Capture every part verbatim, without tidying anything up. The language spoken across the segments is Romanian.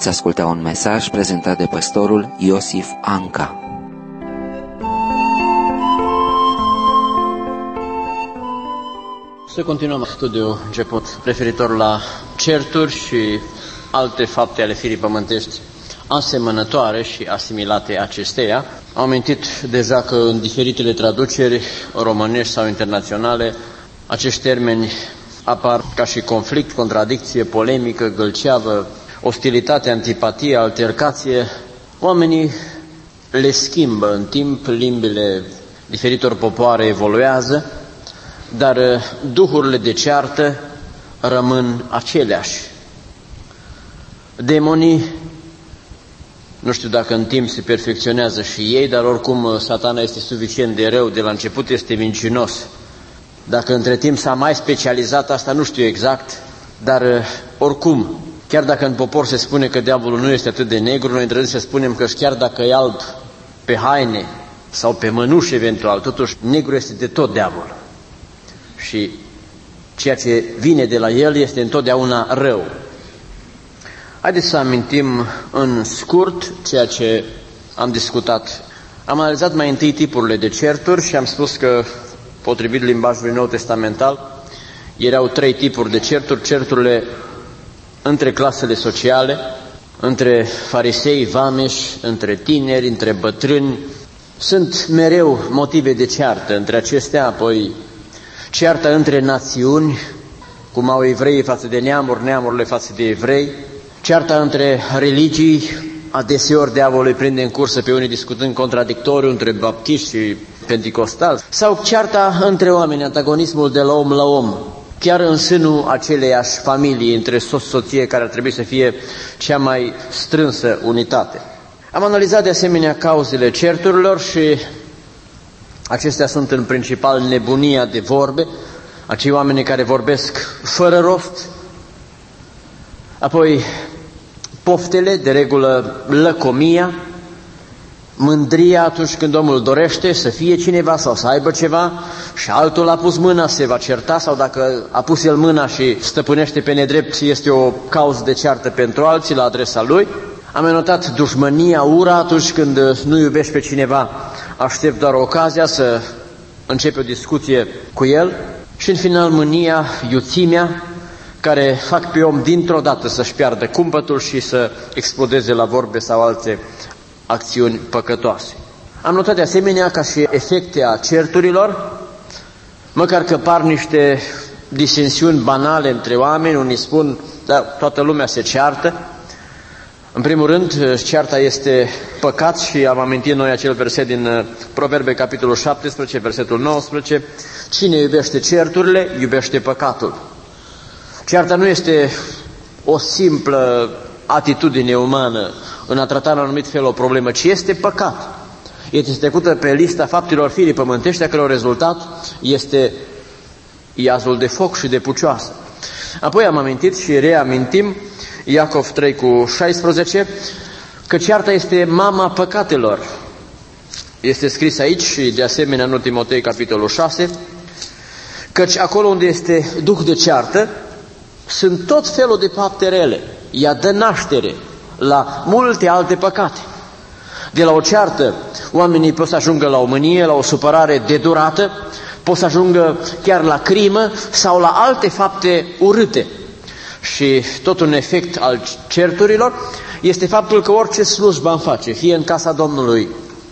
Ați ascultat un mesaj prezentat de pastorul Iosif Anca. Să continuăm studiul început referitor la certuri și alte fapte ale firii pământești asemănătoare și asimilate acesteia. Am amintit deja că în diferitele traduceri românești sau internaționale acești termeni apar ca și conflict, contradicție, polemică, gâlceavă, ostilitate, antipatie, altercație. Oamenii le schimbă în timp, limbile diferitor popoare evoluează, dar duhurile de ceartă rămân aceleași. Demonii, nu știu dacă în timp se perfecționează și ei, dar oricum Satana este suficient de rău, de la început este mincinos. Dacă între timp s-a mai specializat, asta nu știu exact, dar oricum, chiar dacă în popor se spune că diavolul nu este atât de negru, noi trebuie să spunem că chiar dacă e alb pe haine sau pe mănuși eventual, totuși negru este de tot diavol. Și ceea ce vine de la el este întotdeauna rău. Haideți să amintim în scurt ceea ce am discutat. Am analizat mai întâi tipurile de certuri și am spus că, potrivit limbajului nou testamental, erau trei tipuri de certuri: certurile între clasele sociale, între farisei, vameși, între tineri, între bătrâni. Sunt mereu motive de ceartă între acestea, apoi cearta între națiuni, cum au evreii față de neamuri, neamurile față de evrei, cearta între religii, adeseori diavolul îi prinde în cursă pe unii discutând contradictoriu între baptiști și penticostali, sau cearta între oameni, antagonismul de la om la om, chiar în sânul aceleiași familii, între soț-soție, care ar trebui să fie cea mai strânsă unitate. Am analizat de asemenea cauzele certurilor și acestea sunt în principal nebunia de vorbe, acei oameni care vorbesc fără rost, apoi poftele, de regulă lăcomia, mândria atunci când omul dorește să fie cineva sau să aibă ceva și altul a pus mâna, se va certa, sau dacă a pus el mâna și stăpânește pe nedrept, este o cauză de ceartă pentru alții la adresa lui. Am notat dușmânia, ura, atunci când nu iubești pe cineva, aștept doar ocazia să începi o discuție cu el. Și în final mânia, iuțimea, care fac pe om dintr-o dată să-și piardă cumpătul și să explodeze la vorbe sau alte acțiuni păcătoase. Am notat de asemenea ca și efecte a certurilor, măcar că par niște disensiuni banale între oameni, unii spun, da, toată lumea se ceartă. În primul rând, cearta este păcat și am amintit noi acel verset din Proverbe, capitolul șaptesprezece, versetul nouăsprezece, cine iubește certurile, iubește păcatul. Cearta nu este o simplă atitudine umană în a trata în anumit fel o problemă, ci este păcat. Este trecută pe lista faptelor firii pământești, a căror rezultat este iazul de foc și de pucioasă. Apoi am amintit și reamintim Iacov trei cu șaisprezece, că cearta este mama păcatelor. Este scris aici și de asemenea în Timotei capitolul șase, căci acolo unde este duh de ceartă, sunt tot felul de fapte rele. Ea dă naștere la multe alte păcate. De la o ceartă, oamenii pot să ajungă la o mânie, la o supărare de durată, pot să ajungă chiar la crimă sau la alte fapte urâte. Și tot un efect al certurilor este faptul că orice slujbă am face, fie în casa Domnului,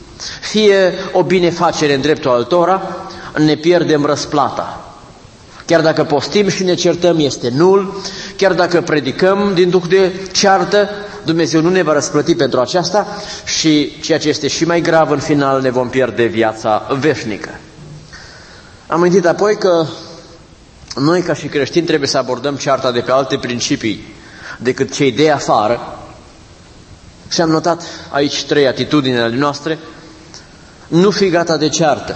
fie o binefacere în dreptul altora, ne pierdem răsplata. Chiar dacă postim și ne certăm, este nul. Chiar dacă predicăm din duh de ceartă, Dumnezeu nu ne va răsplăti pentru aceasta și, ceea ce este și mai grav, în final ne vom pierde viața veșnică. Am amintit apoi că noi, ca și creștini, trebuie să abordăm cearta de pe alte principii decât cei de afară. Și am notat aici trei atitudini ale noastre. Nu fi gata de ceartă.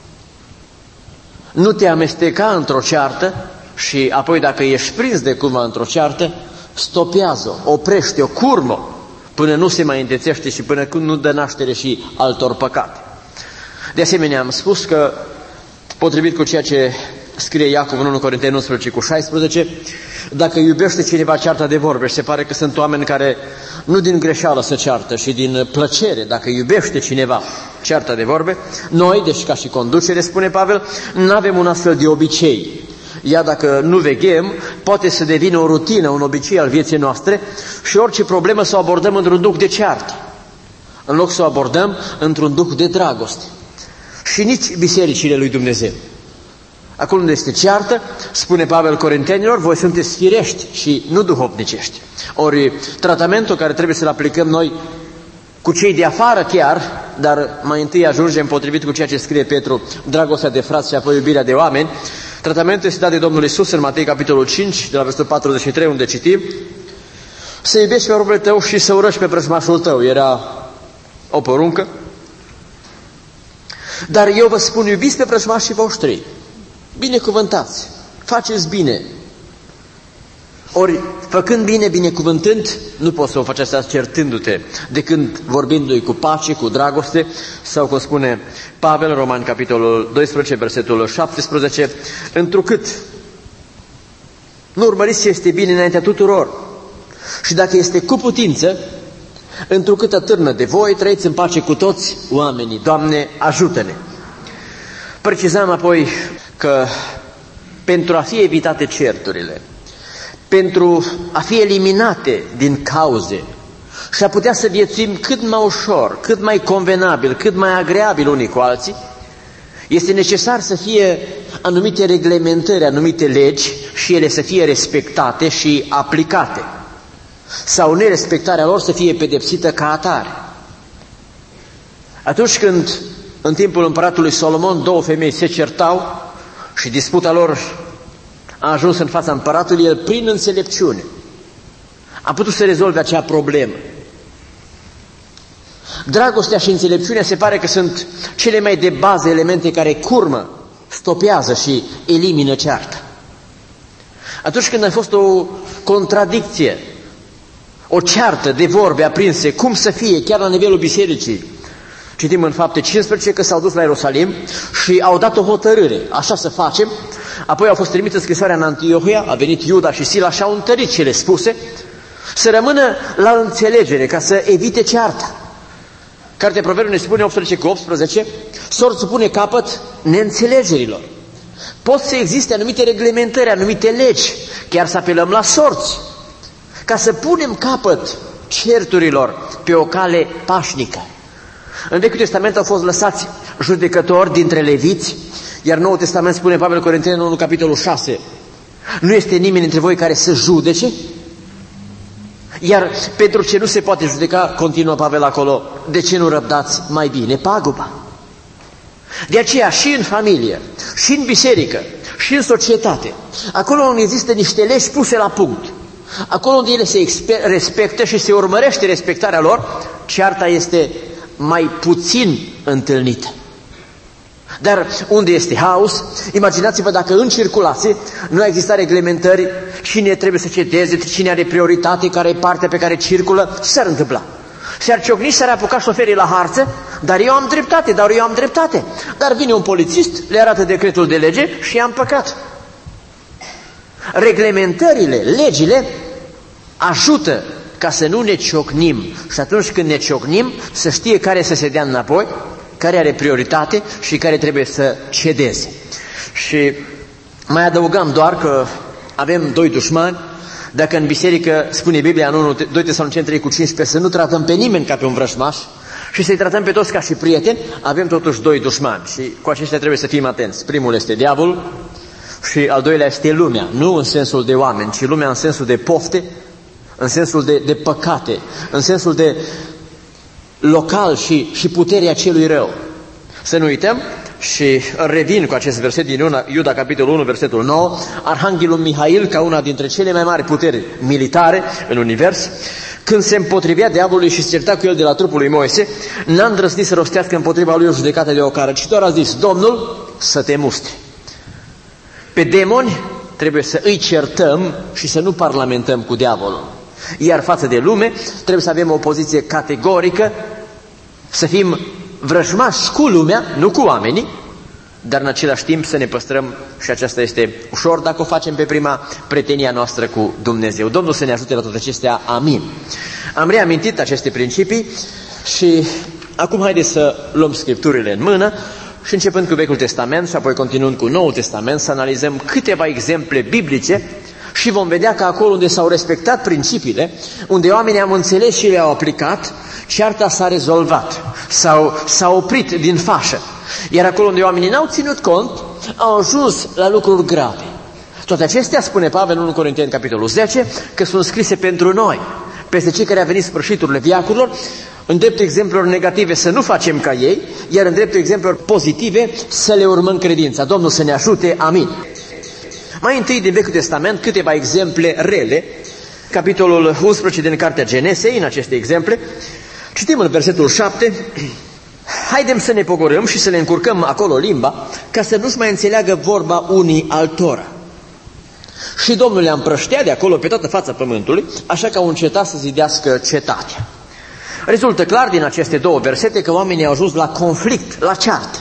Nu te amesteca într-o ceartă și apoi, dacă ești prins de cumva într-o ceartă, stopează-o, oprește-o, curmă, până nu se mai întețește și până când nu dă naștere și altor păcate. De asemenea, am spus că, potrivit cu ceea ce scrie Iacov în unu Corinteni unsprezece cu șaisprezece, Dacă iubește cineva cearta de vorbe și se pare că sunt oameni care nu din greșeală se ceartă și din plăcere, dacă iubește cineva cearta de vorbe, noi, deci ca și conducere, spune Pavel, nu avem un astfel de obicei. Ea dacă nu veghem, poate să devină o rutină, un obicei al vieții noastre și orice problemă să o abordăm într-un duh de ceartă, în loc să o abordăm într-un duh de dragoste. Și nici bisericile lui Dumnezeu. Acolo unde este ceartă, spune Pavel Corintenilor, voi sunteți firești și nu duhovnicești. Ori tratamentul care trebuie să-l aplicăm noi cu cei de afară chiar, dar mai întâi ajungem potrivit cu ceea ce scrie Petru, dragostea de frați și apoi iubirea de oameni. Tratamentul este dat de Domnul Iisus în Matei capitolul cinci, de la versetul patruzeci și trei, unde citim: să iubești pe rubele tău și să urăști pe vrăjmașul tău. Era o poruncă. Dar eu vă spun, iubiți pe vrăjmașii voștri, binecuvântați, faceți bine. Ori, făcând bine, binecuvântând, nu poți să o faci asta certându-te, decât vorbindu-i cu pace, cu dragoste, sau cum spune Pavel, Romani, capitolul doisprezece, versetul șaptesprezece, întrucât nu urmăriți ce este bine înaintea tuturor și dacă este cu putință, întrucât atârnă de voi, trăiți în pace cu toți oamenii. Doamne, ajută-ne! Precizam apoi că pentru a fi evitate certurile, pentru a fi eliminate din cauze și a putea să viețuim cât mai ușor, cât mai convenabil, cât mai agreabil unii cu alții, este necesar să fie anumite reglementări, anumite legi și ele să fie respectate și aplicate, sau nerespectarea lor să fie pedepsită ca atare. Atunci când în timpul împăratului Solomon două femei se certau și disputa lor a ajuns în fața împăratului, el prin înțelepciune a putut să rezolve acea problemă. Dragostea și înțelepciunea se pare că sunt cele mai de bază elemente care curmă, stopează și elimină cearta. Atunci când a fost o contradicție, o ceartă de vorbe aprinse, cum să fie, chiar la nivelul bisericii, citim în Fapte cincisprezece că s-au dus la Ierusalim și au dat o hotărâre, așa să facem. Apoi au fost trimise scrisoarea în Antiohia, a venit Iuda și Sila și au întărit cele spuse, să rămână la înțelegere, ca să evite cearta. Cartea Proverbiilor ne spune optsprezece cu optsprezece, sorțul pune capăt neînțelegerilor. Pot să existe anumite reglementări, anumite legi, chiar să apelăm la sorți, ca să punem capăt certurilor pe o cale pașnică. În Vechiul Testament au fost lăsați judecători dintre leviți, iar Noul Testament spune Pavel Corintenilor în capitolul șase, nu este nimeni dintre voi care să judece? Iar pentru ce nu se poate judeca, continuă Pavel acolo, de ce nu răbdați mai bine paguba? De aceea și în familie, și în biserică, și în societate, acolo unde există niște legi puse la punct, acolo unde ele se respectă și se urmărește respectarea lor, cearta este mai puțin întâlnită. Dar unde este haos, imaginați-vă dacă în circulație nu există reglementări, cine trebuie să cedeze, cine are prioritate, care e partea pe care circulă, ce s-ar întâmpla? S-ar ciocni, s-ar apuca șoferii la harță, dar eu am dreptate, dar eu am dreptate. Dar vine un polițist, le arată decretul de lege și i-a împăcat. Reglementările, legile ajută ca să nu ne ciocnim și atunci când ne ciocnim să știe care să se dea înapoi, care are prioritate și care trebuie să cedeze. Și mai adăugam doar că avem doi dușmani. Dacă în biserică spune Biblia în doi Tesaloniceni trei cu cincisprezece să nu tratăm pe nimeni ca pe un vrăjmaș și să-i tratăm pe toți ca și prieteni, avem totuși doi dușmani și cu aceștia trebuie să fim atenți. Primul este diavolul și al doilea este lumea, nu în sensul de oameni, ci lumea în sensul de pofte, în sensul de, de păcate, în sensul de local și, și puterea celui rău. Să nu uităm și revin cu acest verset din Iuda, capitolul unu, versetul nouă, Arhanghelul Mihail, ca una dintre cele mai mari puteri militare în univers, când se împotrivea diavolului și se certa cu el de la trupul lui Moise, n-a îndrăznit să rostească împotriva lui o judecată de ocară, ci doar a zis, Domnul să te mustre. Pe demoni trebuie să îi certăm și să nu parlamentăm cu diavolul. Iar față de lume trebuie să avem o poziție categorică, să fim vrăjmași cu lumea, nu cu oamenii, dar în același timp să ne păstrăm, și aceasta este ușor dacă o facem pe prima, prietenia noastră cu Dumnezeu. Domnul să ne ajute la toate acestea. Amin. Am reamintit aceste principii și acum haideți să luăm Scripturile în mână și începând cu Vechiul Testament și apoi continuând cu Noul Testament să analizăm câteva exemple biblice și vom vedea că acolo unde s-au respectat principiile, unde oamenii au înțeles și le-au aplicat, cearta s-a rezolvat, s-au, s-a oprit din fașă. Iar acolo unde oamenii n-au ținut cont, au ajuns la lucruri grave. Toate acestea, spune Pavel în unu Corinteni, capitolul zece, că sunt scrise pentru noi, peste cei care au venit sfârșiturile veacurilor, în dreptul exemplelor negative să nu facem ca ei, iar în dreptul exemplelor pozitive să le urmăm credința. Domnul să ne ajute, amin. Mai întâi din Vechiul Testament câteva exemple rele, capitolul unsprezece din Cartea Genesei, în aceste exemple, citim în versetul șapte, haidem să ne pogorâm și să le încurcăm acolo limba, ca să nu-și mai înțeleagă vorba unii altora. Și Domnul le-a împrăștea de acolo pe toată fața pământului, așa că au încetat să zidească cetatea. Rezultă clar din aceste două versete că oamenii au ajuns la conflict, la ceartă.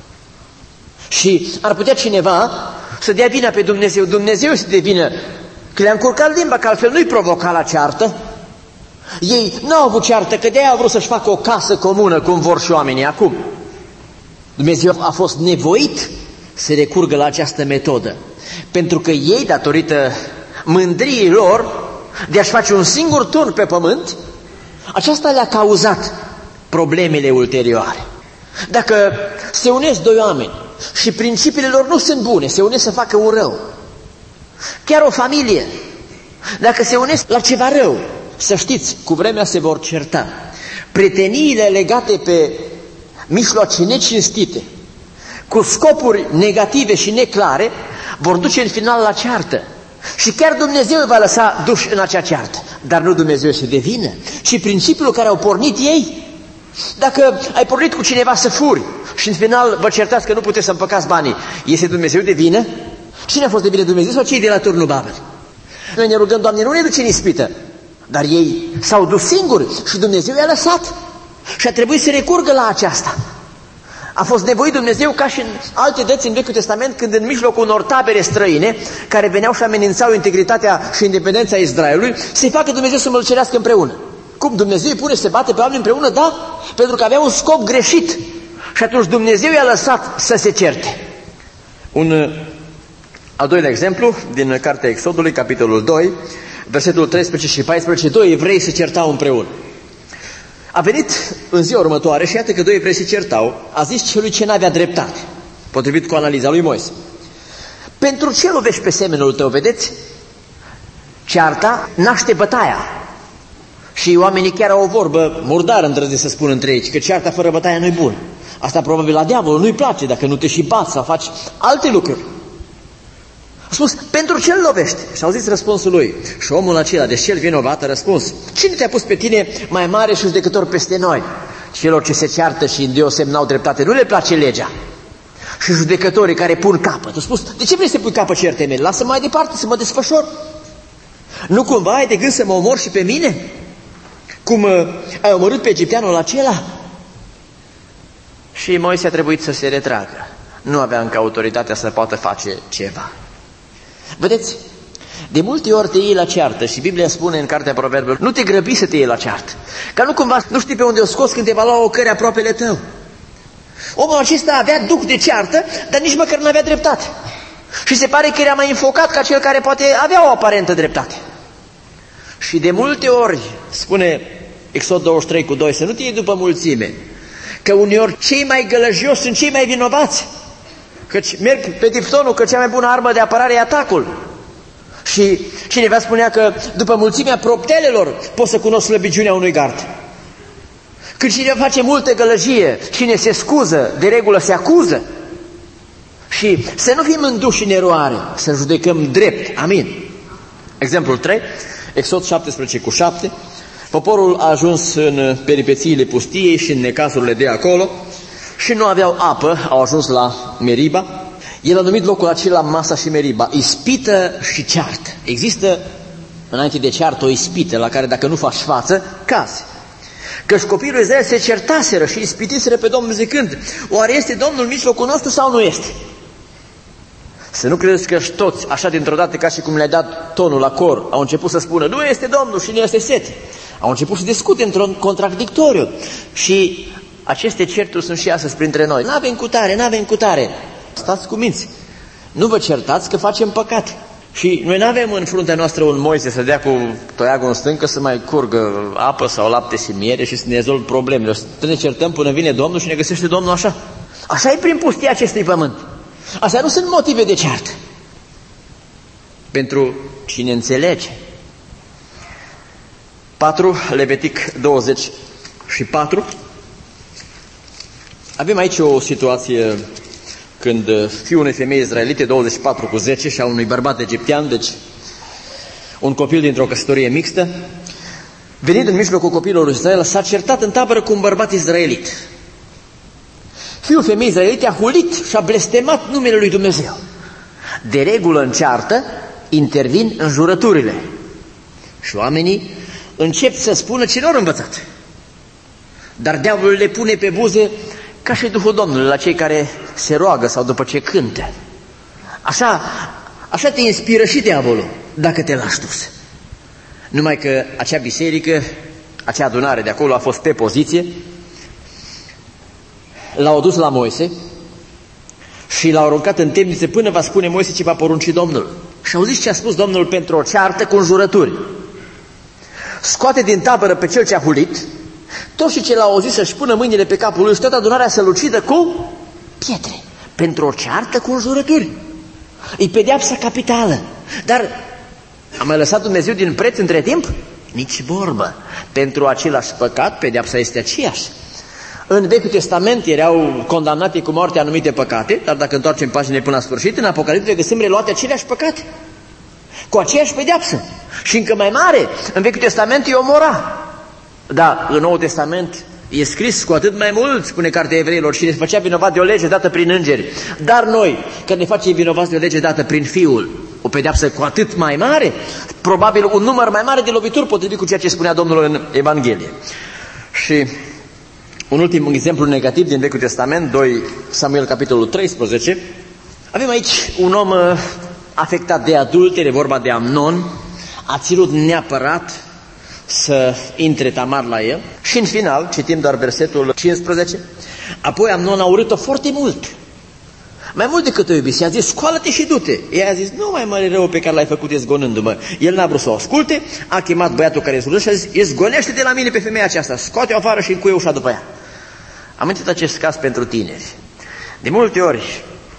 Și ar putea cineva să dea vina pe Dumnezeu. Dumnezeu să dea vină că le-a încurcat limba, că altfel nu-i provoca la ceartă. Ei n-au avut ceartă, că de-aia au vrut să-și facă o casă comună, cum vor și oamenii acum. Dumnezeu a fost nevoit să recurgă la această metodă, pentru că ei, datorită mândriei lor de a-și face un singur turn pe pământ, aceasta le-a cauzat problemele ulterioare. Dacă se unesc doi oameni și principiile lor nu sunt bune, se unesc să facă un rău, chiar o familie, dacă se unesc la ceva rău, să știți, cu vremea se vor certa. Prieteniile legate pe mijloace necinstite, cu scopuri negative și neclare, vor duce în final la ceartă. Și chiar Dumnezeu îi va lăsa duși în acea ceartă. Dar nu Dumnezeu se devină, ci principiul care au pornit ei. Dacă ai pornit cu cineva să furi și în final vă certați că nu puteți să împăcați banii, este Dumnezeu de vină? Cine a fost de vină, Dumnezeu sau cei de la turnul Babel? Noi ne rugăm, Doamne, nu ne duce în ispită. Dar ei s-au dus singuri și Dumnezeu i-a lăsat. Și a trebuit să recurgă la aceasta. A fost nevoit Dumnezeu, ca și în alte dăți în Vechiul Testament, când în mijlocul unor tabere străine, care veneau și amenințau integritatea și independența Israelului, să-i facă Dumnezeu să mălcerească împreună. Cum? Dumnezeu îi pune să se bate pe oameni împreună? Da, pentru că avea un scop greșit. Și atunci Dumnezeu i-a lăsat să se certe. Un al doilea exemplu, din Cartea Exodului, capitolul doi, versetul treisprezece și paisprezece, doi evrei se certau împreună. A venit în ziua următoare și iată că doi evrei se certau, a zis celui ce n-avea dreptate, potrivit cu analiza lui Moise: pentru ce lovești pe semenul tău? Vedeți? Cearta naște bătaia. Și oamenii chiar au o vorbă murdară, îndrăznesc să spun între ei, că cearta fără bătaia nu-i bun. Asta probabil la diavol nu-i place, dacă nu te și bați sau faci alte lucruri. A spus, pentru ce îl lovești? Și au zis răspunsul lui. Și omul acela, deși el vinovat, a răspuns: cine te-a pus pe tine mai mare și judecător peste noi? Celor ce se ceartă și îndeoseb n-au dreptate, nu le place legea. Și judecătorii care pun capăt. A spus, de ce vrei să pui capăt certei mele? Lasă mai departe să mă desfășor. Nu cumva ai de gând să mă omori și pe mine? Cum uh, ai omorât pe egipteanul acela? Și Moise a trebuit să se retragă. Nu avea încă autoritatea să poată face ceva. Vedeți? De multe ori te iei la ceartă și Biblia spune în Cartea Proverbelor: nu te grăbi să te iei la ceartă, ca nu cumva nu știi pe unde o scoți când te va lua o căre aproapele tău. Omul acesta avea duh de ceartă, dar nici măcar nu avea dreptate. Și se pare că era mai înfocat ca cel care poate avea o aparentă dreptate. Și de multe ori, spune Exod douăzeci și trei cu doi, să nu te iei după mulțime, că uneori cei mai gălăjioși sunt cei mai vinovați. Căci merg pe diftonul că cea mai bună armă de apărare e atacul. Și cineva spunea că după mulțimea proptelelor poți să cunoști slăbiciunea unui gard. Când cineva face multă gălăgie, cine se scuză, de regulă se acuză. Și să nu fim înduși în eroare, să judecăm drept. Amin. Exemplul trei, Exod șaptesprezece cu șapte. Poporul a ajuns în peripețiile pustiei și în necazurile de acolo și nu aveau apă, au ajuns la Meriba. El a numit locul acela Masa și Meriba, ispită și ceartă. Există înainte de ceartă o ispită la care dacă nu faci față, cazi. Căci copiii lui Israel se certaseră și ispitiseră pe Domnul zicând, oare este Domnul în mijlocul nostru sau nu este? Să nu credeți că toți, așa dintr-o dată, ca și cum le-ai dat tonul la cor, au început să spună, nu este Domnul și nu este sete. Au început să discute într-un contradictoriu. Și aceste certuri sunt și astăzi printre noi. N-avem cutare, n-avem cutare. Stați cu minți. Nu vă certați că facem păcat. Și noi nu avem în fruntea noastră un Moise să dea cu toiagul în stâncă să mai curgă apă sau lapte și miere și să ne rezolv problemele. Să ne certăm până vine Domnul și ne găsește Domnul așa. Așa e prin pustia acestui pământ. Astea nu sunt motive de ceartă. Pentru cine înțelege. patru, Levitic douăzeci și patru. Avem aici o situație când fiul unei femei izraelite, douăzeci și patru cu zece, și a unui bărbat egiptean, deci un copil dintr-o căsătorie mixtă, venind în mijlocul copiilor lui Israel, s-a certat în tabără cu un bărbat izraelit. Fiul femei izraelite a hulit și a blestemat numele lui Dumnezeu. De regulă în ceartă intervin înjurăturile și oamenii încep să spună ce nu au învățat. Dar diavolul le pune pe buze ca și Duhul Domnului la cei care se roagă sau după ce cântă. Așa, așa te inspiră și diavolul dacă te lași dus. Numai că acea biserică, acea adunare de acolo a fost pe poziție, l-au dus la Moise și l-au aruncat în temniță până va spune Moise ce va porunci Domnul. Și au zis ce a spus Domnul pentru o ceartă cu înjurături. Scoate din tabără pe cel ce a hulit, toți și ce l-au auzit să-și pună mâinile pe capul lui și toată adunarea să-l ucidă cu pietre, pentru o ceartă cu înjurături. E pedeapsa capitală. Dar a mai lăsat Dumnezeu din preț între timp? Nici vorbă. Pentru același păcat, pedeapsa este aceeași. În Vechiul Testament erau condamnate cu moarte anumite păcate, dar dacă întoarcem paginile până la sfârșit, în Apocalipsă găsim reluate aceleași păcate, cu aceeași pedeapsă. Și încă mai mare, în Vechiul Testament e omora. Da, în Noul Testament e scris cu atât mai mult, spune Cartea Evreilor, și ne făcea vinovat de o lege dată prin îngeri. Dar noi, că ne facem vinovați de o lege dată prin Fiul, o pedeapsă cu atât mai mare, probabil un număr mai mare de lovituri, potrivit cu ceea ce spunea Domnul în Evanghelie. Și un ultim exemplu negativ din Vechiul Testament, doi Samuel, capitolul treisprezece, avem aici un om afectat de adultere, vorba de Amnon, a ținut neapărat să intre Tamar la el și în final, citim doar versetul cincisprezece, apoi Amnon a urât-o foarte mult, mai mult decât o iubise, i-a zis, scoală-te și du-te. Ea a zis, nu mai mare rău pe care l-ai făcut izgonându-mă. El n-a vrut să o asculte, a chemat băiatul care izgonă și a zis, izgonește de la mine pe femeia aceasta, scoate-o afară și încuie ușa după ea. Am întâlnit acest caz pentru tineri. De multe ori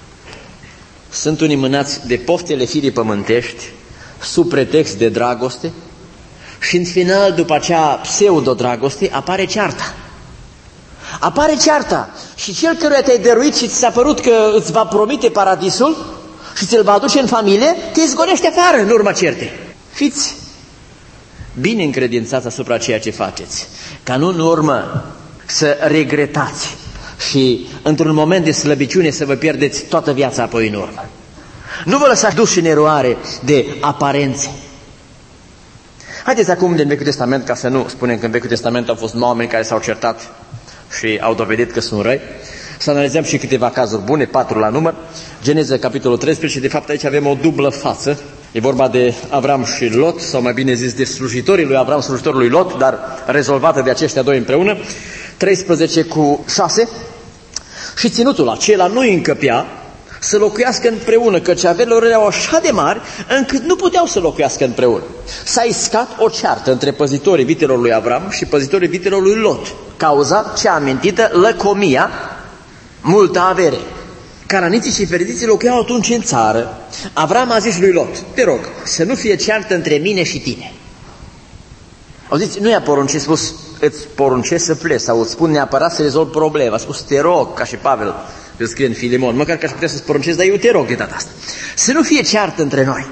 sunt unii mânați de poftele firii pământești, sub pretext de dragoste, și în final, după acea pseudo-dragoste, apare cearta. Apare cearta și cel căruia te-ai dăruit și ți s-a părut că îți va promite paradisul și ți-l va aduce în familie, te izgonește afară în urma certei. Fiți bine încredințați asupra ceea ce faceți, ca nu în urmă să regretați și într-un moment de slăbiciune să vă pierdeți toată viața apoi în urmă. Nu vă lăsați duși în eroare de aparențe. Haideți acum din Vechiul Testament, ca să nu spunem că în Vechiul Testament au fost oameni care s-au certat și au dovedit că sunt răi, să analizăm și câteva cazuri bune, patru la număr. Geneza, capitolul treisprezece, de fapt aici avem o dublă față. E vorba de Avram și Lot, sau mai bine zis de slujitorii lui Avram, slujitorul lui Lot, dar rezolvată de aceștia doi împreună. treisprezece cu șase. Și ținutul acela nu îi încăpea să locuiască împreună, căci averile erau așa de mari încât nu puteau să locuiască împreună. S-a iscat o ceartă între păzitorii vitelor lui Avram și păzitorii vitelor lui Lot. Cauza cea amintită, lăcomia, multă avere. Cananiții și ferziții locuiau atunci în țară. Avram a zis lui Lot, te rog, să nu fie ceartă între mine și tine. Auziți, nu i-a poruncit, spus, îți poruncesc să pleci, sau îți spun neapărat să rezolv problema. A spus, te rog, ca și Pavel îl scrie în Filimon, măcar că aș putea să-ți poruncesc, dar eu te rog de data asta. Să nu fie ceartă între noi.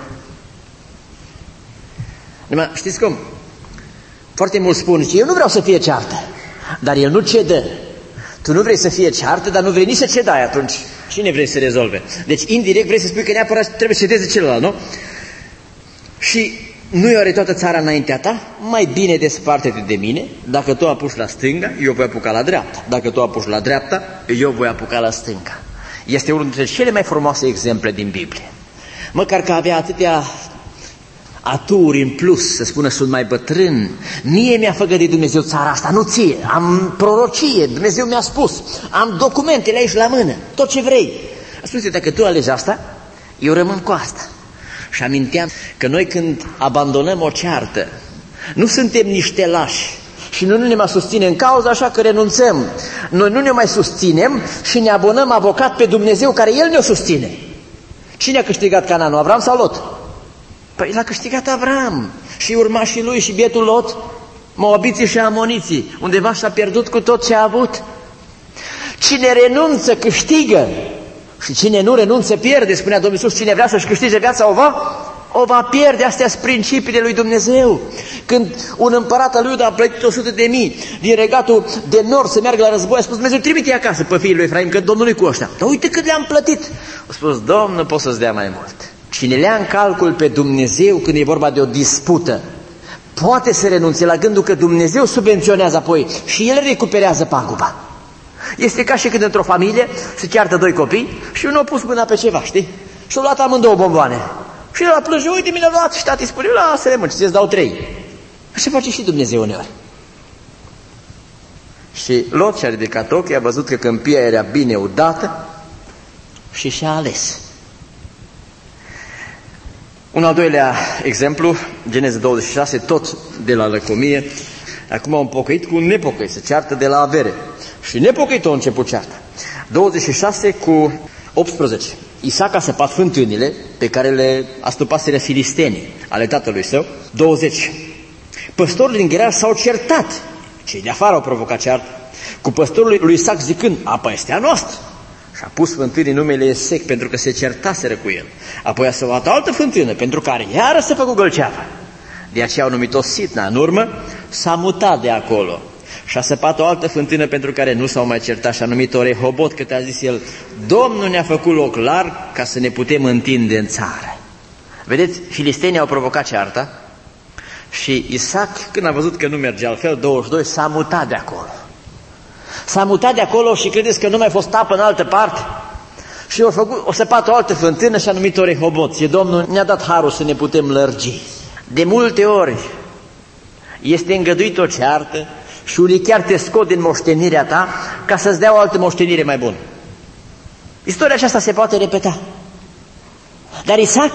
Numai, știți cum? Foarte mulți spun, zice, eu nu vreau să fie ceartă, dar el nu cedă. Tu nu vrei să fie ceartă, dar nu vrei nici să cedai atunci. Cine vrei să rezolve? Deci, indirect, vrei să spui că neapărat trebuie să cedeze celălalt, nu? Și nu-i oare toată țara înaintea ta? Mai bine desparte-te de mine. Dacă tu apuci la stânga, eu voi apuca la dreapta. Dacă tu apuci la dreapta, eu voi apuca la stânga. Este unul dintre cele mai frumoase exemple din Biblie. Măcar că avea atâtea aturi în plus, să spună sunt mai bătrân. Mie mi-a făgăduit Dumnezeu țara asta, nu ție. Am prorocie, Dumnezeu mi-a spus. Am documentele aici la mână, tot ce vrei. A spus, dacă tu alegi asta, eu rămân cu asta. Și aminteam că noi când abandonăm o ceartă, nu suntem niște lași și nu ne mai susține în cauza, așa că renunțăm. Noi nu ne mai susținem și ne abonăm avocat pe Dumnezeu care El ne-o susține. Cine a câștigat Cananul, Avram sau Lot? Păi l-a câștigat Avram și urmașii lui și bietul Lot, moabiții și amoniții, undeva și-a pierdut cu tot ce a avut. Cine renunță câștigă și cine nu renunță pierde, spunea Domnul Iisus, cine vrea să-și câștige viața o va, o va pierde. Astea sunt principiile lui Dumnezeu. Când un împărat al Iuda a plătit o sută de mii din regatul de nord să meargă la război, a spus Dumnezeu, trimite-i acasă pe fiii lui Efraim, că Domnul e cu ăștia. Dar uite cât le-am plătit. A spus, Domnul, nu pot să-ți dea mai mult. Cine le-a în calcul pe Dumnezeu când e vorba de o dispută, poate să renunțe la gândul că Dumnezeu subvenționează apoi și El recuperează paguba. Este ca și când într-o familie se ceartă doi copii și unul a pus mâna pe ceva, știi? Și-a luat amândouă bomboane. Și el a plânge, uite, mi le-a luat și tati spune, lasă-le mă, ți-ți dau trei. Așa face și Dumnezeu uneori. Și Lot și-a ridicat ochii, a văzut că câmpia era bine udată și și-a ales. Un al doilea exemplu, Geneza douăzeci și șase, tot de la lăcomie. Acum un pocăit cu un nepocăit, se ceartă de la avere. Și nepocăitul a început cearta. douăzeci și șase cu optsprezece. Isaac a săpat fântânile pe care le astupaseră filistenii ale tatălui său. douăzeci. Păstorii din Gerar s-au certat. Cei de afară au provocat ceartă cu păstorul lui Isaac zicând, apa este a noastră. Și a pus fântânii numele Esec pentru că se certaseră cu el. Apoi a săpat altă fântână pentru care iară se făcu gălceavă. De aceea au numit-o Sitna. În urmă s-a mutat de acolo și a săpat o altă fântână pentru care nu s-au mai certat și a numit-o Rehobot, că te-a zis el, Domnul ne-a făcut loc larg ca să ne putem întinde în țară. Vedeți, filistenii au provocat cearta și Isaac, când a văzut că nu merge altfel, douăzeci și doi, s-a mutat de acolo. S-a mutat de acolo și credeți că nu mai fost apă în altă parte? Și o, făcut, o săpat o altă fântână și a numit-o Rehobot. Și Domnul ne-a dat harul să ne putem lărgi. De multe ori este îngăduit o ceartă și unii chiar te scot din moștenirea ta ca să-ți dea o altă moștenire mai bună. Istoria aceasta se poate repeta. Dar Isaac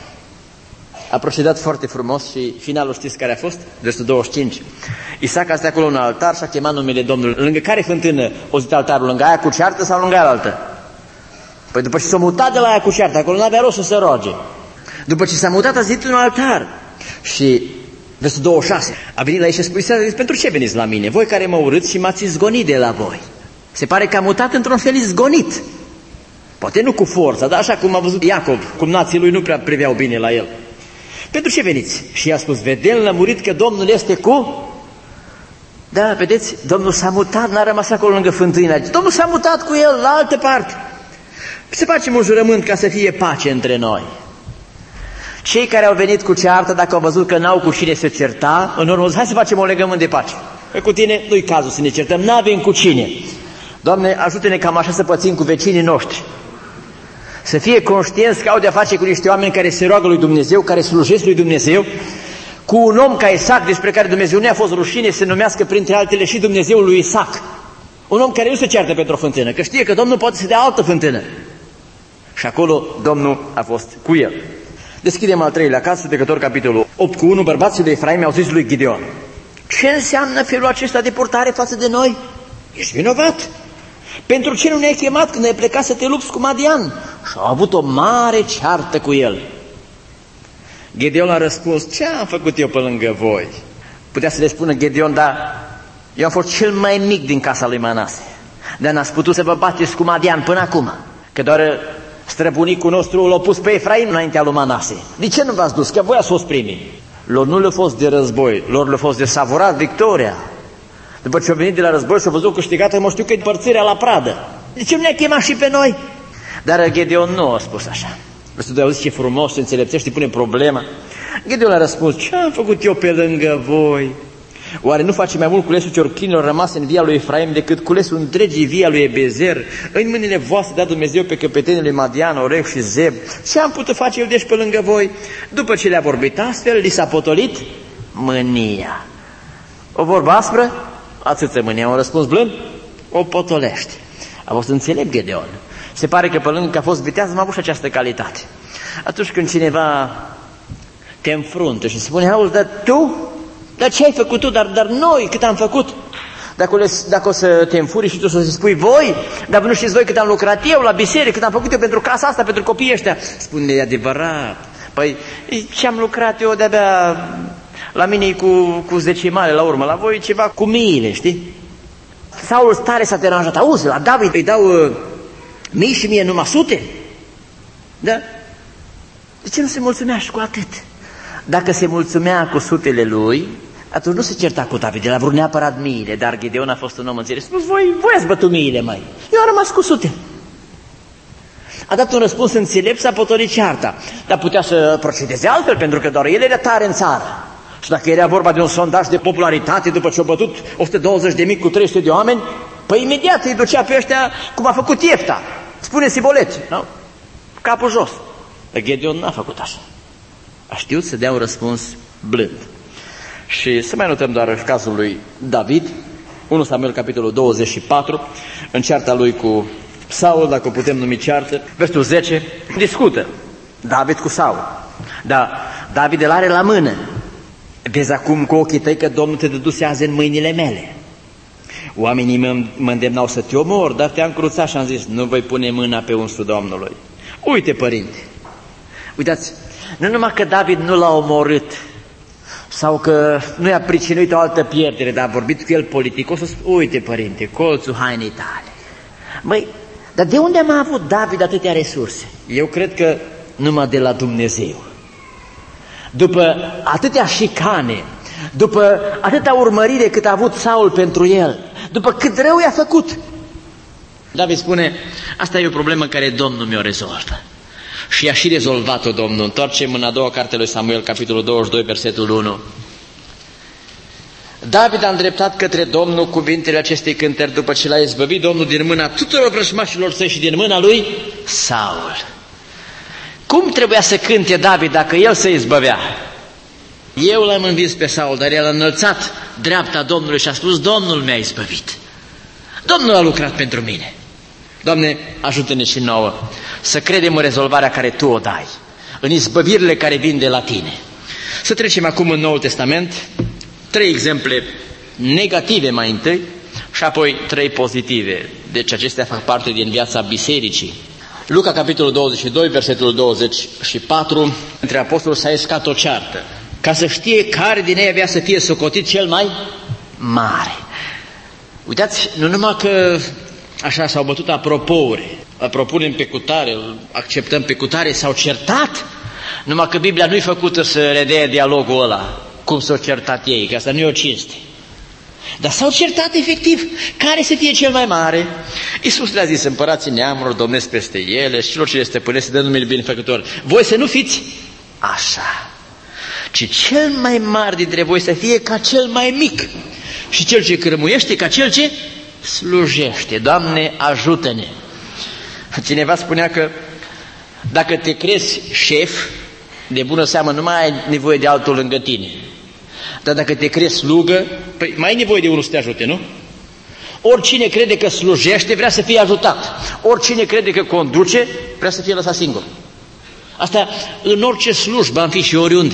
a procedat foarte frumos și finalul știți care a fost? Versetul douăzeci și cinci. Isaac a stat acolo în altar și a chemat numele Domnului. Lângă care fântână o zis altarul? Lângă aia cu ceartă sau lângă aia altă? Păi după ce s-a mutat de la aia cu ceartă, acolo nu avea rost să se roage. După ce s-a mutat a zis un altar. Și versetul douăzeci și șase. A venit la ei și a spus, pentru ce veniți la mine? Voi care mă urâți și m-ați izgonit de la voi. Se pare că a mutat într-un fel izgonit. Poate nu cu forța, dar așa cum a văzut Iacov, cum nații lui nu prea priveau bine la el. Pentru ce veniți? Și i-a spus, vedem lămurit că Domnul este cu... Da, vedeți, Domnul s-a mutat, n-a rămas acolo lângă fântâna. Domnul s-a mutat cu el la altă parte. Să facem un jurământ ca să fie pace între noi. Cei care au venit cu ceartă, dacă au văzut că n-au cu cine se certa, în urmă, hai să facem o legământ de pace. Că cu tine nu-i cazul să ne certăm, n-avem cu cine. Doamne, ajută-ne cam așa să pățim cu vecinii noștri. Să fie conștienți că au de-a face cu niște oameni care se roagă lui Dumnezeu, care slujesc lui Dumnezeu, cu un om ca Isaac, despre care Dumnezeu nu a fost rușine, se numească printre altele și Dumnezeul lui Isaac. Un om care nu se ceartă pentru o fântână, că știe că Domnul poate să dea altă fântână. Și acolo Domnul a fost cu el. Deschidem al treilea caz, Judecător, capitolul opt cu unu, bărbații lui Efraim au zis lui Gideon, ce înseamnă felul acesta de purtare față de noi? Ești vinovat? Pentru ce nu ne-ai chemat când ai plecat să te lupți cu Madian? Și au avut o mare ceartă cu el. Gideon a răspuns, ce am făcut eu pe lângă voi? Putea să le spună Gideon, dar eu am fost cel mai mic din casa lui Manase. Dar n-ați putut să vă bateți cu Madian până acum, că doar străbunicul nostru l-a pus pe Efraim înaintea lui Manase. De ce nu v-ați dus? Că voi ați fost primii. Lor nu le-a fost de război, lor le-a fost de savurat victoria. După ce au venit de la război și au văzut câștigată, mă știu că e împărțirea la pradă. De ce nu ne-a chemat și pe noi? Dar Gideon nu a spus așa. Vreau să te auzi ce frumos, ce înțelepțești, pune problema. Gideon a răspuns, ce am făcut eu pe lângă voi? Oare nu face mai mult culesul ciorchinilor rămase în via lui Efraim decât culesul întregii via lui Ebezer? În mâinile voastre da Dumnezeu pe căpetenii lui Madian, Oreb și Zeb. Ce am putut face eu deci pe lângă voi? După ce le-a vorbit astfel, li s-a potolit mânia. O vorbă aspră, atâță mânia. Un răspuns blând, o potolește. A fost înțelept Gideon. Se pare că pe lângă că a fost viteaz, a avut și această calitate. Atunci când cineva te înfruntă și spune, auzi, dar tu? Dar ce ai făcut tu? Dar, dar noi cât am făcut? Dacă o, le, dacă o să te înfuri și tu să spui voi, dar nu știți voi cât am lucrat eu la biserică, cât am făcut eu pentru casa asta, pentru copiii ăștia. Spune, e adevărat. Păi ce am lucrat eu de-abia la mine e cu, cu zecimale la urmă, la voi ceva cu miile, știi? Saul tare s-a deranjat. Auzi, la David îi dau uh, mii și mie numai sute? Da? De ce nu se mulțumea și cu atât? Dacă se mulțumea cu sutele lui, atunci nu se certa cu David, el a vrut neapărat miile, dar Gideon a fost un om înțeles. Spus, voi, voi ați bătut miile, măi. Eu am rămas cu sute. A dat un răspuns înțelept, s-a potolit cearta, dar putea să procedeze altfel, pentru că doar el era tare în țară. Și dacă era vorba de un sondaj de popularitate, după ce au bătut o sută douăzeci de mii cu trei sute de oameni, păi imediat îi ducea pe ăștia cum a făcut Iefta. Spune Sibolet, nu? Capul jos. Dar Gideon n-a făcut așa. A știut să dea un răspuns blând. Și să mai notăm doar cazul lui David, unu Samuel, capitolul douăzeci și patru, în cearta lui cu Saul, dacă o putem numi ceartă, versetul zece, discută David cu Saul. Dar David îl are la mână. Vezi acum cu ochii tăi că Domnul te dăduse azi în mâinile mele. Oamenii mă, mă îndemnau să te omor, dar te-am cruțat și am zis, nu voi pune mâna pe unsul Domnului. Uite, părinte, uitați, nu numai că David nu l-a omorât sau că nu i-a pricinuit o altă pierdere, dar a vorbit cu el politic, o să spune, uite, părinte, colțul hainei tale. Măi, dar de unde a avut David atâtea resurse? Eu cred că numai de la Dumnezeu. După atâtea șicane, după atâta urmărire cât a avut Saul pentru el, după cât rău i-a făcut, David spune, asta e o problemă care Domnul mi-o rezolvă. Și i-a și rezolvat-o Domnul. Întoarcem în a doua carte lui Samuel, capitolul douăzeci și doi, versetul unu. David a îndreptat către Domnul cuvintele acestei cântări după ce l-a izbăvit Domnul din mâna tuturor vrăjmașilor săi și din mâna lui Saul. Cum trebuia să cânte David dacă el se izbăvea? Eu l-am învins pe Saul, dar el a înălțat dreapta Domnului și a spus, Domnul mi-a izbăvit. Domnul a lucrat pentru mine. Doamne, ajută-ne și nouă să credem în rezolvarea care Tu o dai, în izbăvirile care vin de la Tine. Să trecem acum în Noul Testament, trei exemple negative mai întâi și apoi trei pozitive. Deci acestea fac parte din viața bisericii. Luca, capitolul douăzeci și doi, versetul douăzeci și patru, între apostoli s-a iscat o ceartă, ca să știe care din ei avea să fie socotit cel mai mare. Uitați, nu numai că așa s-au bătut apropouri, propunem pe cutare, acceptăm pe cutare, s-au certat, numai că Biblia nu-i făcută să redea dialogul ăla, cum s-au certat ei, că asta nu e o cinste. Dar s-au certat efectiv, care să fie cel mai mare? Iisus le-a zis, împărații neamurilor domnesc peste ele și celor ce le stăpânesc să dă numele binefăcător. Voi să nu fiți așa, ci cel mai mare dintre voi să fie ca cel mai mic și cel ce cârmuiește ca cel ce slujește. Doamne, ajută-ne! Cineva spunea că dacă te crezi șef, de bună seamă nu mai ai nevoie de altul lângă tine. Dar dacă te crezi slugă, păi mai ai nevoie de unul să te ajute, nu? Oricine crede că slujește vrea să fie ajutat. Oricine crede că conduce vrea să fie lăsat singur. Asta în orice slujbă am fi și oriunde.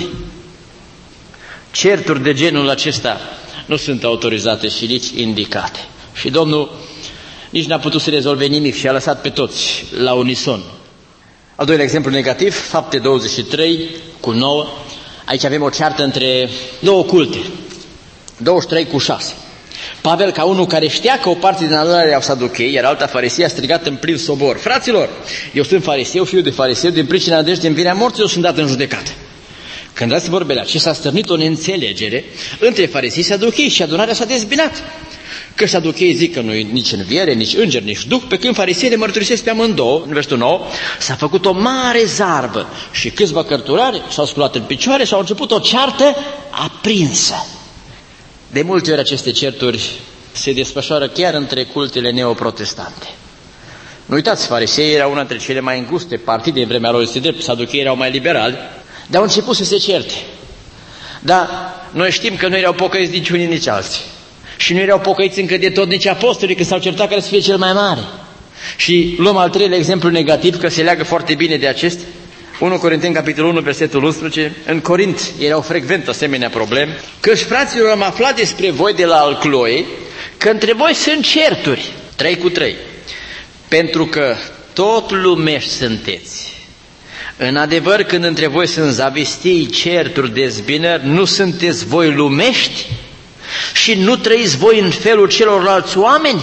Certuri de genul acesta nu sunt autorizate și nici indicate. Și Domnul nici n-a putut să rezolve nimic și a lăsat pe toți la unison. Al doilea exemplu negativ, Fapte douăzeci și trei cu nouă. Aici avem o ceartă între două culte, douăzeci și trei cu șase. Pavel, ca unul care știa că o parte din adunarea erau saduchei, iar alta farisei, a strigat în plin sobor: fraților, eu sunt fariseu, fiu de fariseu, din pricina nădejdii în virea morții eu sunt dat în judecată. Când ați vorbele acestea, s-a stârnit o neînțelegere între farisei și saduchei și adunarea s-a dezbinat. Că saducheii zic că nu e nici înviere, nici înger, nici duh, pe când fariseii le mărturisesc pe amândouă. În versetul nouă s-a făcut o mare zarvă și câțiva cărturari s-au sculat în picioare și au început o ceartă aprinsă. De multe ori aceste certuri se desfășoară chiar între cultele neoprotestante. Nu uitați, fariseii erau una dintre cele mai înguste partide în vremea lor, este drept, saducheii erau mai liberali, dar au început să se certe. Dar noi știm că nu erau pocăiți nici unii, nici alții. Și nu erau pocăiți încă de tot nici apostolii, când s-au certat care să fie cel mai mare. Și luăm al treilea exemplu negativ, că se leagă foarte bine de acest. unu Corinteni, capitolul unu, versetul unsprezece. În Corint erau frecvent asemenea probleme. Căci, fraților, am aflat despre voi de la Alcloe, că între voi sunt certuri, trei cu trei. Pentru că tot lumești sunteți. În adevăr, când între voi sunt zavistii, certuri, dezbinări, nu sunteți voi lumești? Și nu trăiți voi în felul celorlalți oameni?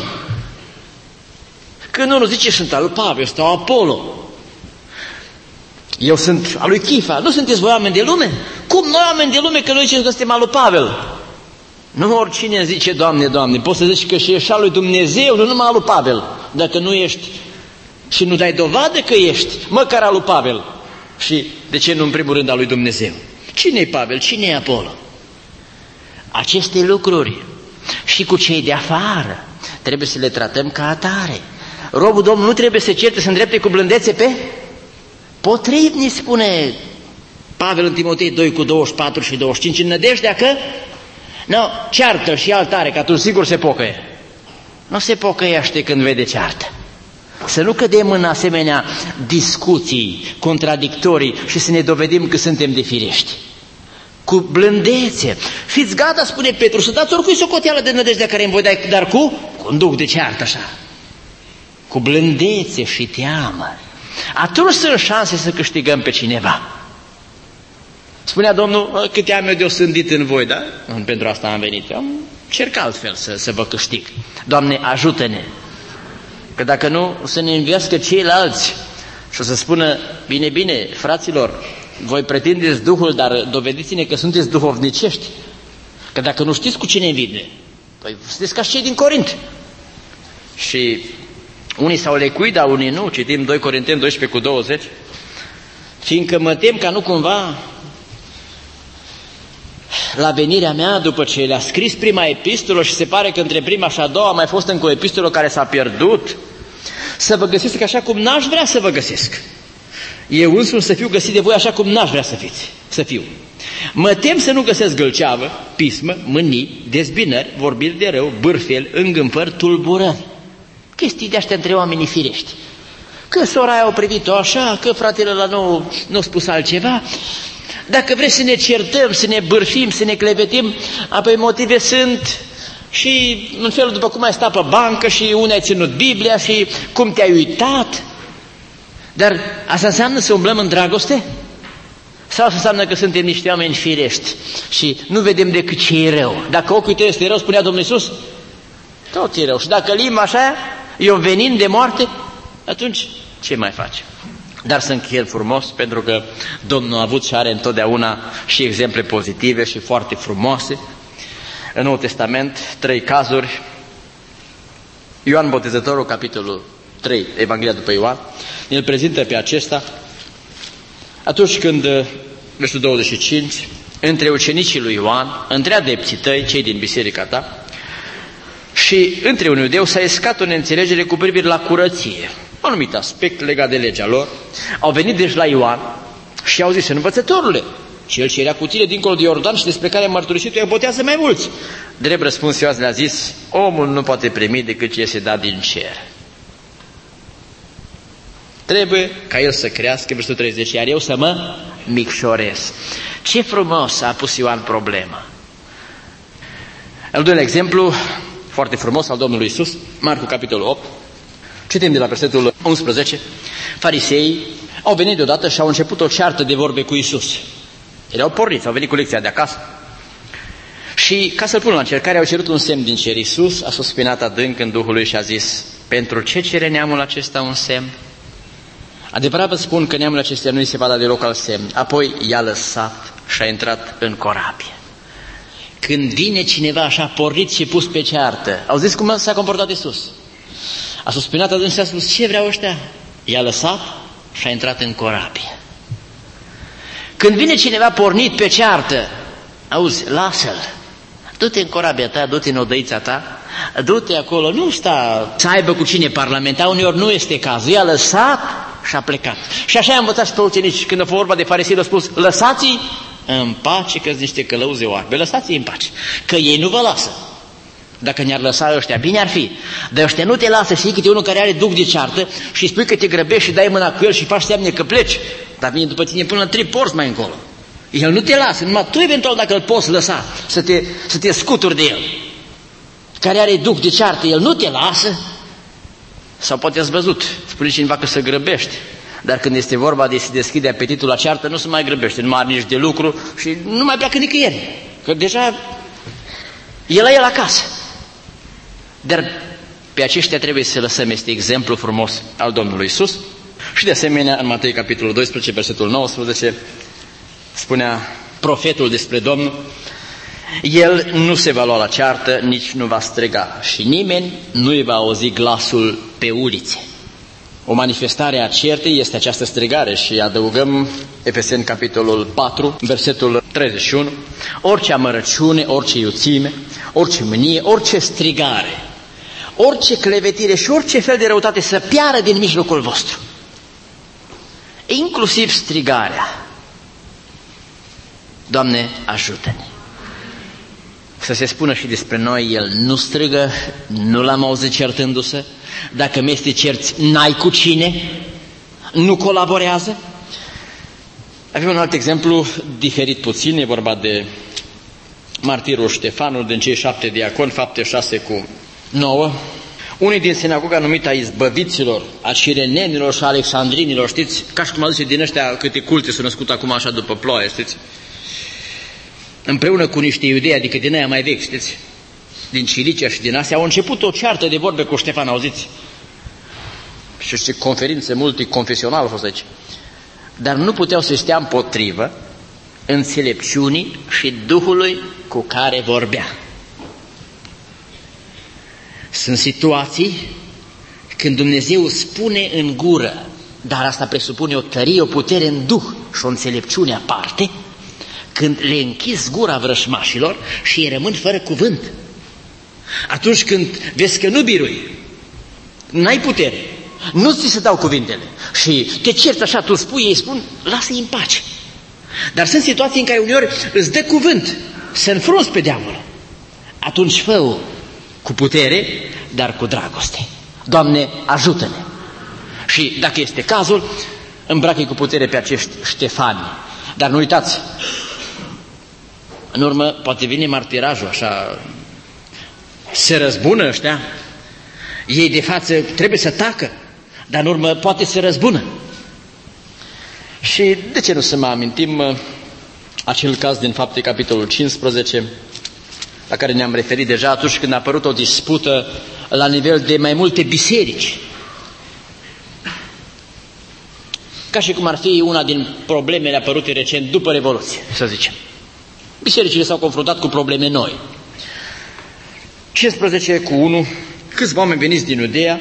Când unul zice, sunt al lui Pavel, sunt al lui Apollo, eu sunt al lui Chifa, nu sunteți voi oameni de lume? Cum noi oameni de lume, că noi zicem că suntem al lui Pavel? Nu oricine zice, Doamne, Doamne, poți să zici că și ești al lui Dumnezeu, nu numai al lui Pavel, dacă nu ești și nu dai dovadă că ești, măcar al lui Pavel. Și de ce nu în primul rând al lui Dumnezeu? Cine-i Pavel? Cine-i Apollo? Aceste lucruri și cu cei de afară trebuie să le tratăm ca atare. Robul Domnului nu trebuie să certe, să îndrepte cu blândețe pe potrivnici, spune Pavel în Timotei doi cu douăzeci și patru și douăzeci și cinci, în nădejdea că no, ceartă și altare, că atunci sigur se pocăie. Nu se pocăiește când vede ceartă. Să nu cădem în asemenea discuții contradictorii și să ne dovedim că suntem de firești. Cu blândețe. Fiți gata, spune Petru, să dați oricui socoteală de nădejdea care îmi voi da, dar cu, cu un duh de ceartă așa. Cu blândețe și teamă. Atunci sunt șanse să câștigăm pe cineva. Spunea Domnul, câte am eu de osândit în voi, da? Pentru asta am venit. Am cerc altfel să, să vă câștig. Doamne, ajută-ne. Că dacă nu, o să ne înviască ceilalți și o să spună, bine, bine, fraților, voi pretindeți Duhul, dar dovediți-ne că sunteți duhovnicești. Că dacă nu știți cu cine învide, păi sunteți ca cei din Corint. Și unii s-au lecuit, dar unii nu. Citim doi Corinteni doisprezece cu douăzeci. Fiindcă mă tem ca nu cumva la venirea mea, după ce le-a scris prima epistolă și se pare că între prima și a doua a mai fost încă o epistolă care s-a pierdut, să vă găsesc așa cum n-aș vrea să vă găsesc. Eu însumi să fiu găsit de voi așa cum n-aș vrea să fiți, să fiu. Mă tem să nu găsesc gâlceavă, pismă, mânii, dezbinări, vorbiri de rău, bârfel, îngânfări, tulburări. Chestii de-astea între oamenii firești. Că sora aia au privit-o așa, că fratele ăla nu a spus altceva. Dacă vreți să ne certăm, să ne bârfim, să ne clevetim, apoi motive sunt și în felul după cum ai stat pe bancă și unde ai ținut Biblia și cum te-ai uitat. Dar asta înseamnă să umblăm în dragoste? Sau asta înseamnă că suntem niște oameni firești și nu vedem decât ce e rău? Dacă ochiul tău este rău, spunea Domnul Iisus, tot e rău. Și dacă limba așa e o venin de moarte, atunci ce mai faci? Dar să încheiem frumos, pentru că Domnul a avut și are întotdeauna și exemple pozitive și foarte frumoase. În Noul Testament, trei cazuri. Ioan Botezătorul, capitolul trei, Evanghelia după Ioan, ne-l prezintă pe acesta atunci când, versetul douăzeci și cinci, între ucenicii lui Ioan, între adepții tăi, cei din biserica ta, și între un iudeu s-a iscat o neînțelegere cu privire la curăție, un anumit aspect legat de legea lor. Au venit deci la Ioan și au zis, învățătorule, cel ce era cu tine dincolo de Iordan și despre care am mărturisit, eu botează mai mulți. Drept răspuns, Ioan le-a zis, omul nu poate primi decât ce este dat din cer. Trebuie ca el să crească, versetul treizeci, iar eu să mă micșorez. Ce frumos a pus Ioan problema. Al doilea exemplu, foarte frumos, al Domnului Iisus, Marcu, capitolul opt. Citim de la versetul unsprezece. Fariseii au venit deodată și au început o ceartă de vorbe cu Iisus. Ei au pornit, au venit cu lecția de acasă. Și ca să-l pună la încercare, au cerut un semn din cer. Iisus a suspinat adânc în Duhul lui și a zis, pentru ce cere neamul acesta un semn? Adevărat vă spun că neamul acesta nu îi se va da deloc al semn. Apoi i-a lăsat și a intrat în corabie. când vine cineva așa pornit și pus pe ceartă, auziți cum s-a comportat Iisus? A suspinat atunci și a spus, ce vreau ăștia? I-a lăsat și a intrat în corabie. Când vine cineva pornit pe ceartă, auzi, lasă-l, du-te în corabia ta, du-te în odăița ta, du-te acolo, nu sta să aibă cu cine parlamenta, uneori nu este cazul, i-a lăsat și a plecat. Și așa i-a învățat și pe ucenici, când a fost vorba de farisei, le-a spus, lăsați-i în pace că-s niște călăuze oarbe, lăsați-i în pace, că ei nu vă lasă. Dacă ne-ar lăsa ăștia, bine ar fi, dar ăștia nu te lasă, știi, câte unul care are duc de ceartă și spui că te grăbești și dai mâna cu el și faci semne că pleci, dar vine după tine până la trei porți mai încolo. El nu te lasă, numai tu eventual dacă îl poți lăsa, să te, să te scuturi de el. Care are duc de ceartă, el nu te lasă, sau poate ați văzut, spune cineva că se grăbește, dar când este vorba de se deschide apetitul la ceartă, nu se mai grăbește, nu mai are nici de lucru și nu mai pleacă nicăieri, că deja e la el acasă. Dar pe aceștia trebuie să lăsăm, este exemplu frumos al Domnului Iisus. Și de asemenea, în Matei, capitolul doisprezece, versetul nouăsprezece, spunea profetul despre Domnul, el nu se va lua la ceartă, nici nu va striga și nimeni nu îi va auzi glasul pe ulițe. O manifestare a certei este această strigare și adăugăm Efeseni, capitolul patru, versetul treizeci și unu, orice amărăciune, orice iuțime, orice mânie, orice strigare, orice clevetire și orice fel de răutate să piară din mijlocul vostru. Inclusiv strigarea. Doamne, ajută-ne! Să se spună și despre noi, el nu strigă, nu l-am auzit certându-se, dacă mi-este cerți, n-ai cu cine, nu colaborează. Avem un alt exemplu, diferit puțin, e vorba de martirul Ștefanul, din cei șapte diaconi, fapte șase cu nouă. Unii din sinagoga numită a izbăviților, a cirenenilor și a alexandrinilor, știți, ca și cum a zis din ăștia câte culte s-au născut acum așa după ploaie, știți? Împreună cu niște iudei, adică din aia mai vechi, știți, din Cilicia și din Asia, au început o ceartă de vorbe cu Ștefan, auziți? Și știți, conferințe multiconfesionale au fost aici. Dar nu puteau să stea împotrivă înțelepciunii și Duhului cu care vorbea. Sunt situații când Dumnezeu spune în gură, dar asta presupune o tărie, o putere în Duh și o înțelepciune aparte, când le închizi gura vrășmașilor și ei rămân fără cuvânt. Atunci când vezi că nu birui, n-ai putere, nu ți se dau cuvintele și te cerți așa, tu spui, ei spun, lasă-i în pace. Dar sunt situații în care uneori îți dă cuvânt să înfrunți pe diavol. Atunci fă-o cu putere, dar cu dragoste. Doamne, ajută-ne! Și dacă este cazul, îmbracă-i cu putere pe acești Ștefani. Dar nu uitați, în urmă poate vine martirajul, așa, se răzbună ăștia, ei de față trebuie să tacă, dar în urmă poate se răzbună. Și de ce nu să mai amintim acel caz din Fapte, capitolul cincisprezece, la care ne-am referit deja atunci când a apărut o dispută la nivel de mai multe biserici. Ca și cum ar fi una din problemele apărute recent după Revoluție, să zicem. Bisericile s-au confruntat cu probleme noi. cincisprezece cu unu, câțiva oameni veniți din Iudeea,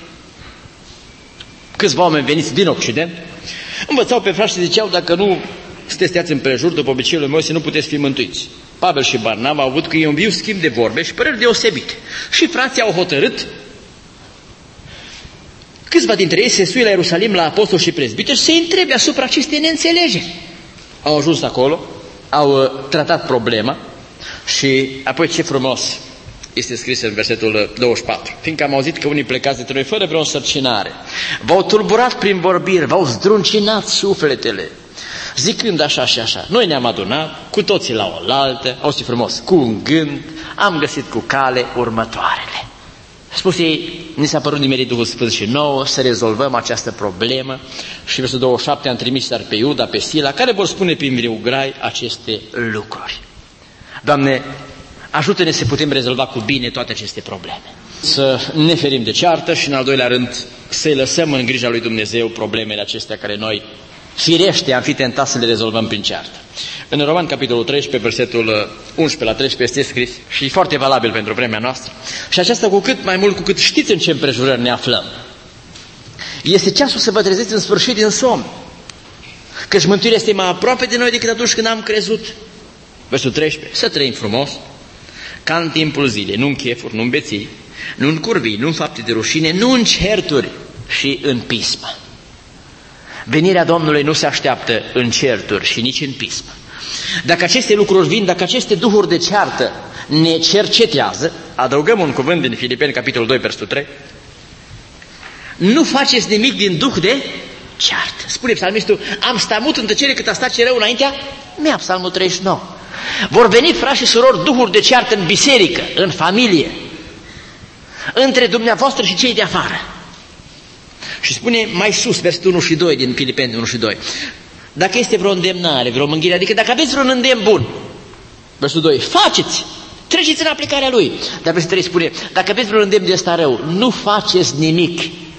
câțiva oameni veniți din Occident, învățau pe frați și ziceau, dacă nu sunteți împrejur, după obiceiul lui Moise, nu puteți fi mântuiți. Pavel și Barnaba au avut cu ei un viu schimb de vorbe și păreri deosebite. Și frații au hotărât, câțiva dintre ei se suie la Ierusalim la apostoli și prezbiteri și se întrebe asupra acestei neînțelegeri. Au ajuns acolo, au uh, tratat problema și apoi ce frumos este scris în versetul douăzeci și patru. Fiindcă am auzit că unii plecați dintre noi fără vreo însărcinare, v-au tulburat prin vorbiri, v-au zdruncinat sufletele, zicând așa și așa. Noi ne-am adunat cu toții la oaltă, auzi frumos, cu un gând, am găsit cu cale următoarele. Spus ei, ni s-a părut nimerit Duhul Sfânt și nouă să rezolvăm această problemă și versetul douăzeci și șapte am trimis dar pe Iuda, pe Sila, care vor spune prin viu grai aceste lucruri. Doamne, ajută-ne să putem rezolva cu bine toate aceste probleme. Să ne ferim de ceartă și în al doilea rând să-i lăsăm în grija lui Dumnezeu problemele acestea care noi Firește am fi tentat să le rezolvăm prin ceartă. În Roman, capitolul treisprezece, versetul unsprezece la treisprezece, este scris și e foarte valabil pentru vremea noastră. Și aceasta cu cât mai mult, cu cât știți în ce împrejurări ne aflăm. Este ceasul să vă treziți în sfârșit din somn, căci mântuirea este mai aproape de noi decât atunci când am crezut. Versul treisprezece, să trăim frumos, ca în timpul zilei, nu în chefuri, nu în beții, nu în curvii, nu în fapte de rușine, nu în certuri și în pismă. Venirea Domnului nu se așteaptă în certuri și nici în pismă. Dacă aceste lucruri vin, dacă aceste duhuri de ceartă ne cercetează, adăugăm un cuvânt din Filipeni, capitolul doi, versetul trei, nu faceți nimic din duh de ceartă. Spune psalmistul, am stat mult în tăcere cât a stat ce rău înaintea mea, psalmul treizeci și nouă. Vor veni, frați și surori, duhuri de ceartă în biserică, în familie, între dumneavoastră și cei de afară. Și spune mai sus, versetul unu și doi din Filipeni unu și doi, dacă este vreo îndemnare, vreo mânghire, adică dacă aveți vreun îndemn bun, versetul doi, faceți, treceți în aplicarea lui. Dar versetul trei spune, dacă aveți vreun îndemn de ăsta rău, nu faceți nimic.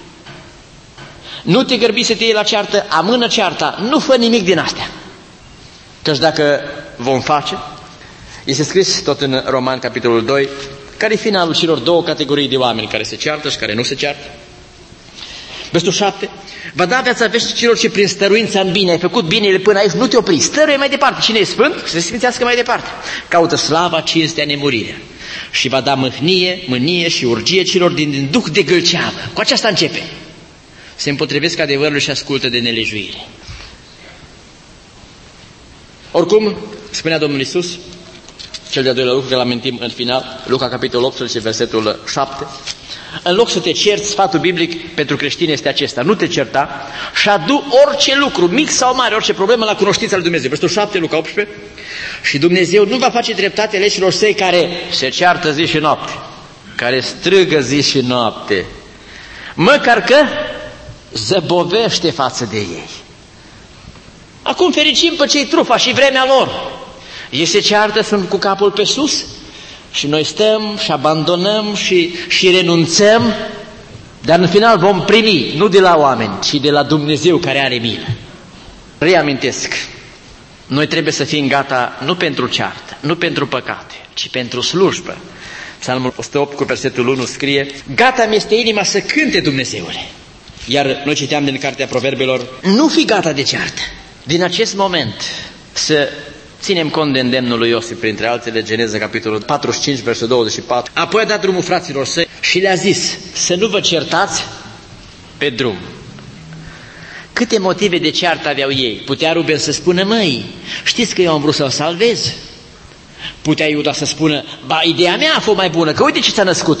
Nu te grăbi să te iei la ceartă, amână cearta, nu fă nimic din astea. Căci dacă vom face, este scris tot în Roman, capitolul doi, care e finalul celor două categorii de oameni care se ceartă și care nu se ceartă. Versetul șapte, va da viața veșnică celor ce prin stăruința în bine ai făcut binele până aici, nu te opri, stăruie mai departe. Cine e sfânt? Să se sfințească mai departe. Caută slava, cinstea, nemurirea. Și va da mâhnie, mânie și urgie celor din, din duh de gâlceavă. Cu aceasta începe. Se împotrivesc adevărului și ascultă de nelejuire. Oricum, spunea Domnul Iisus, cel de-al doilea lucru, că l-amintim în final, Luca, capitolul optsprezece, versetul șapte, în loc să te cerți, sfatul biblic pentru creștini este acesta, nu te certa și adu orice lucru, mic sau mare, orice problemă la cunoștința lui Dumnezeu. Versetul șapte, Luca optsprezece, și Dumnezeu nu va face dreptate aleșilor săi care se ceartă zi și noapte, care strigă zi și noapte, măcar că zăbovește față de ei. Acum fericim pe cei trufa și vremea lor. Ei se ceartă, sunt cu capul pe sus și noi stăm și abandonăm și, și renunțăm, dar în final vom primi, nu de la oameni, ci de la Dumnezeu care are milă. Reamintesc, noi trebuie să fim gata nu pentru ceartă, nu pentru păcate, ci pentru slujbă. Psalmul o sută opt cu versetul unu scrie, gata mi este inima să cânte Dumnezeule. Iar noi citeam din Cartea Proverbelor, nu fi gata de ceartă. Din acest moment să ținem cont de îndemnul lui Iosif, printre altele, Geneza, capitolul patruzeci și cinci, versetul douăzeci și patru. Apoi a dat drumul fraților săi și le-a zis să nu vă certați pe drum. Câte motive de ceartă aveau ei? Putea Ruben să spună, măi, știți că eu am vrut să-l salvez? Putea Iuda să spună, ba, ideea mea a fost mai bună, că uite ce s-a născut.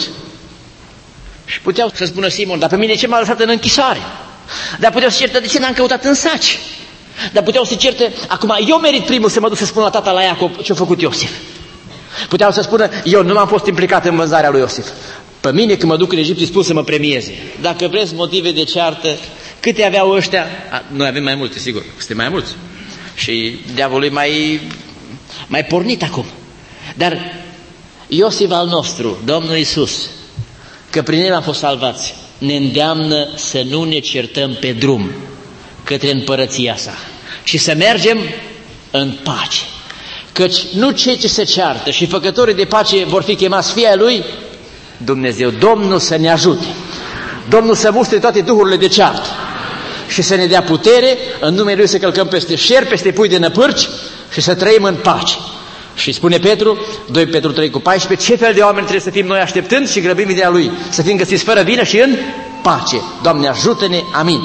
Și puteau să spună Simon, dar pe mine ce m-a lăsat în închisoare? Dar puteau să certă, de ce n-am căutat în saci? Dar puteau să certe, acum eu merit primul să mă duc să spun la tata la Iacob ce-a făcut Iosif. Puteau să spună, eu nu m-am fost implicat în vânzarea lui Iosif. Pe mine când mă duc în Egipt îi spun să mă premieze. Dacă vreți motive de ceartă, câte aveau ăștia? A, noi avem mai multe, sigur, suntem mai mulți. Și diavolul e mai, mai pornit acum. Dar Iosif al nostru, Domnul Iisus, că prin el am fost salvați, ne îndeamnă să nu ne certăm pe drum către împărăția sa, ci să mergem în pace. Căci nu cei ce se ceartă și făcătorii de pace vor fi chemați fii ai lui Dumnezeu. Domnul să ne ajute, Domnul să mustre toate duhurile de ceartă și să ne dea putere în numele Lui să călcăm peste șer, peste pui de năpârci și să trăim în pace. Și spune Petru, doi Petru trei cu paisprezece, ce fel de oameni trebuie să fim noi așteptând și grăbim ideea Lui, să fim găsiți fără vină și în pace. Doamne ajută-ne, amin.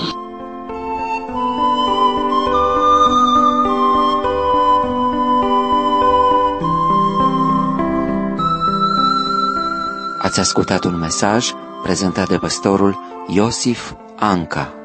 Ați ascultat un mesaj prezentat de pastorul Iosif Anca.